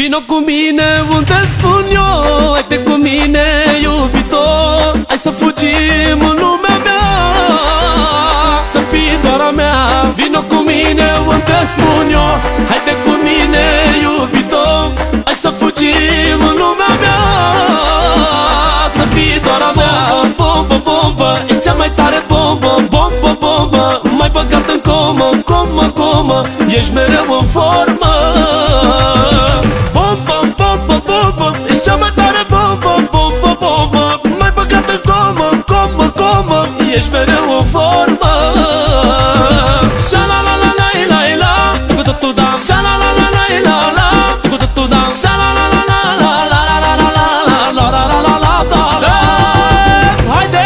Vino cu mine unde spun eu, haide cu mine, iubito. Hai să fugim în lumea mea, să fii doar a mea. Vino cu mine unde spun eu, haide cu mine, iubito. Hai să fugim în lumea mea, să fii doar a mea. Bombă, bombă, ești cea mai tare bombă. Bombă, bombă, m-ai băgat în comă, comă, comă. Ești mereu în formă. Bombă, bombă, bombă, ești cea mai tare bombă. Bombă, bombă, m-ai băgat în comă, comă, comă. Ești mereu în formă. Sha-la-la-la-la-la-la, tucu-tu-tu-da. Sha-la-la-la-la-la-la, tucu-tu-tu-da. Sha-la-la-la-la-la-la-la-la-la-la-la-la-la. Haide,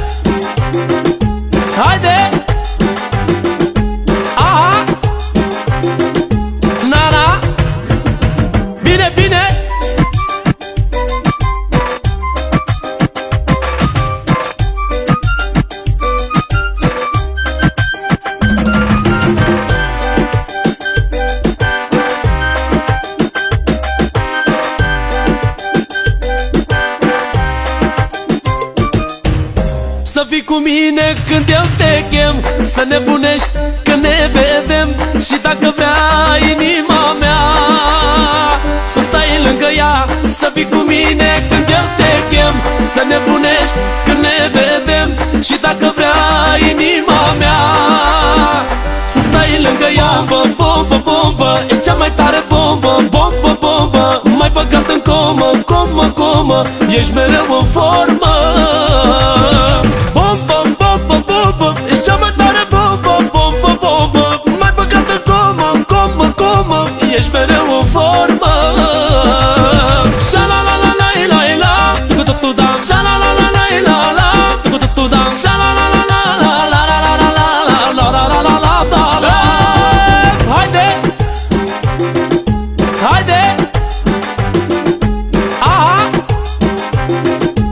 haide. Aha, na-na. Bine, bine. Să fii cu mine când eu te chem, să nebunești când ne vedem. Și dacă vrea inima mea, să stai lângă ea. Să fii cu mine când eu te chem, să nebunești când ne vedem. Și dacă vrea inima mea, să stai lângă ea. Bombă, bombă, bombă, e cea mai tare bombă. Bombă, bombă, m-ai băgat în comă, comă, comă. Ești mereu în formă. Bombă, bombă, bombă, ești cea mai tare bombă. Bombă, bombă, m-ai băgat în comă, comă, comă. Ești mereu în formă. Sha-la-la-la-la-la-la, tucu-tu-tu-da. Sha-la-la-la-la-la-la, tucu-tu-tu-da. Sha-la-la-la-la-la-la-la-la-la-la-la-la-la-la. Haide, haide. Aha.